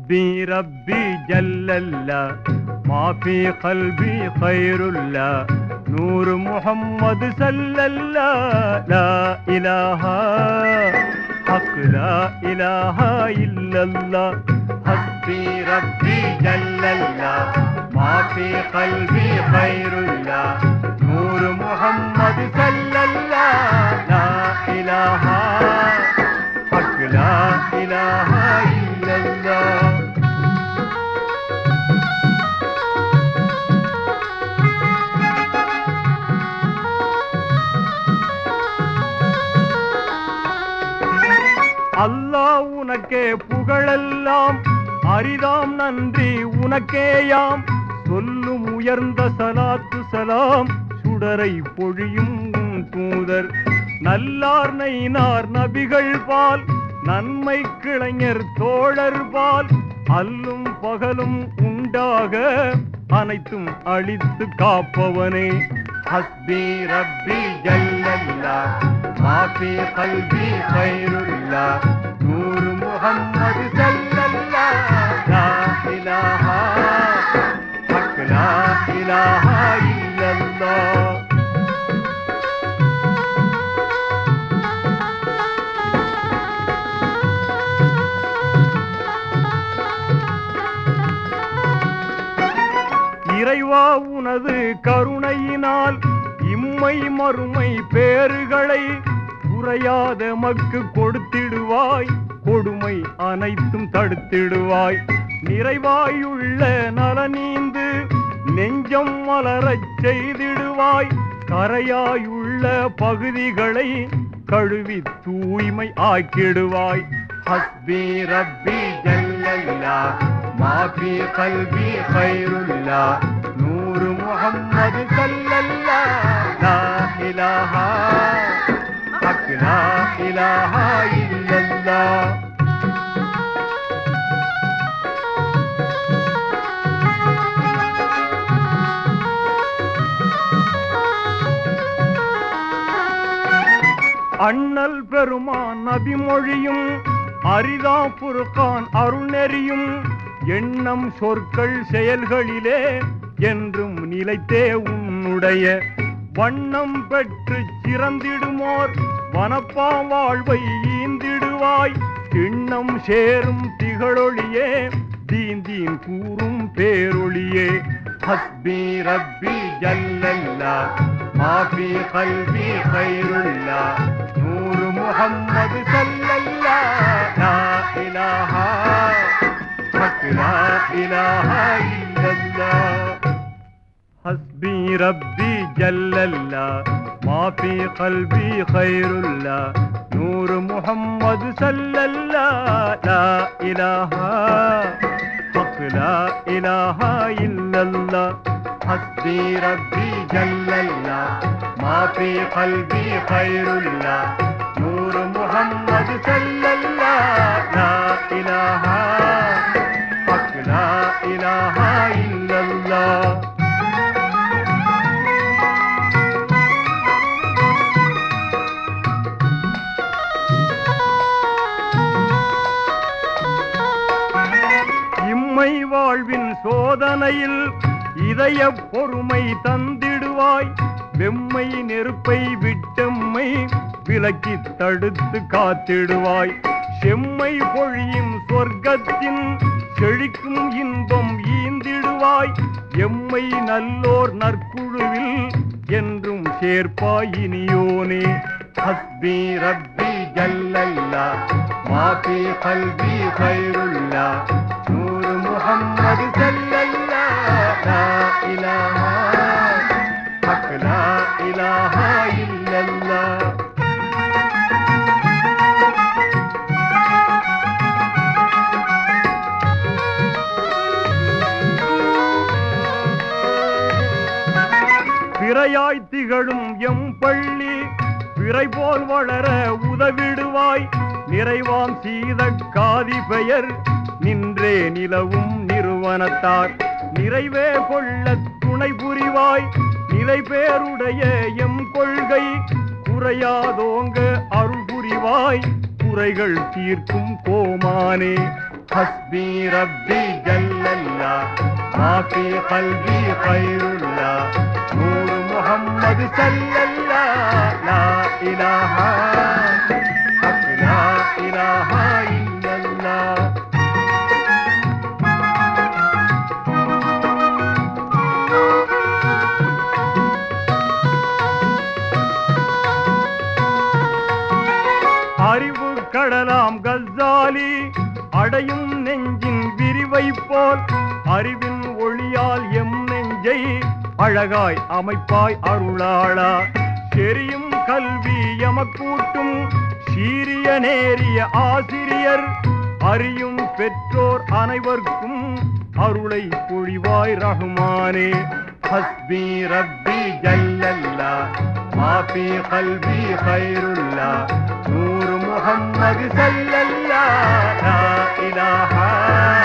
حسبي ربي جل الله ما في قلبي خير الله نور محمد صلى الله لا إله حق لا إله إلا الله حسبي ربي جل الله ما في قلبي خير الله نور محمد صلى الله لا إله حق لا إله إلا الله அல்லாஹ் உனக்கே புகழெல்லாம் அரிதாம் நன்றி உனக்கேயாம் சொல்லும் உயர்ந்த சலாத்து சலாம் சுடரை பொழியும் தூதர் நல்லார் நைனார் நபிகள் பால் நன்மை கிளைஞர் தோழர் பால் அல்லும் பகலும் உண்டாக அனைத்தும் அழித்து காப்பவனே ஹஸ்பி ரப்பி ஜல்லல்லாஹ் ما في قلبي خير الله نور محمد صلى الله لا إله حق لا إله إلا الله இறைவா உனது கருணையினால் இம்மை மறுமை பேறுகளை குறையாத மக்கு கொடுத்திடுவாய் கொடுமை அனைத்தும் தடுத்திடுவாய் நிறைவாயுள்ள நலனீந்து நெஞ்சம் மலரச் செய்திடுவாய் கரையாயுள்ள பகுதிகளை கழுவி தூய்மை ஆக்கிடுவாய் ஹஸ்பி ரப்பி ஜல்லல்லாஹ் மா ஃபீ கல்பி கைருல்லாஹ் நூர் முஹம்மது ஸல்லல்லாஹு லா இலாஹா ஹக் லா இலாஹா இல்லல்லாஹ் அண்ணல் பெருமான் நபிமொழியும் அரிதா புர்கான் அருள்நெறியும் எண்ணம் சொற்கள் செயல்களிலே என்றும் நிலைத்தே உன்னுடைய வண்ணம் பெற்று சிறந்திடுமோர் வனப்பா வாழ்வை ஈந்திடுவாய் திண்ணம் சேரும் திகழொளியே தீந்தீன் கூறும் பேரொளியே ஹஸ்பி ரப்பி ஜல்லல்லாஹ் மா ஃபீ கல்பி கைருல்லாஹ் நூர் முஹம்மது ஸல்லல்லாஹு லா இலாஹா ஹக் லா இலாஹா இல்லல்லாஹ் حسبي ربي جل الله ما في قلبي خير الله نور محمد صلى الله لا إله حق لا إله إلا الله حسبي ربي جل الله ما في قلبي خير الله نور محمد صلى الله لا إله حق لا إله إلا الله வாழ்வின் சோதனையில் இதய பொறுமை தந்திடுவாய் வெம்மை நெருப்பை விட்டம்மை விலக்கி தடுத்து காத்திடுவாய் செம்மை பொழியும் சொர்க்கத்தின் செழிக்கும் இன்பம் ஈந்திடுவாய் எம்மை நல்லோர் நற்குழுவில் என்றும் சேர்ப்பாய் இனியோனே ஹஸ்பி ரப்பி ஜல்லல்லாஹ் மா ஃபீ கல்பி கைருல்லாஹ் நூர் முஹம்மது ஸல்லல்லாஹு லா இலாஹா ஹக் லா இலாஹா இல்லல்லாஹ் பிறையாய் திகழும் எம் பள்ளி பிறை போல் வளர உதவிடுவாய் நிறைவாம் சீத காதி பெயர் நின்றே நிலவும் நிறுவனத்தார் நிறைவே கொள்ள துணை புரிவாய் நிலை பேருடைய எம் கொள்கை குறையாதோங்க அருள் புரிவாய் குறைகள் தீர்க்கும் கோமானே حسبي ربي جل الله ما في قلبي خير الله نور محمد صلى الله لا إله حق لا إله إلا الله அறிவு கடலாம் கஸ்ஸாலி அடையும் நெஞ்சின் விரிவை போல் அறிவின் ஒளியால் எம் நெஞ்சை அழகாய் அமைப்பாய் அருளாளா செரியும் கல்வி எமக்கூட்டும் சீரிய நேரிய ஆசிரியர் அறியும் பெற்றோர் அனைவர்க்கும் அருளை பொழிவாய் ரஹ்மானே ஹஸ்பி ரப்பி ஜல்லல்லா மா ஃபீ கல்பி கைருல்லா நூர் முஹம்மது ஸல்லல்லாஹு லா இலாஹா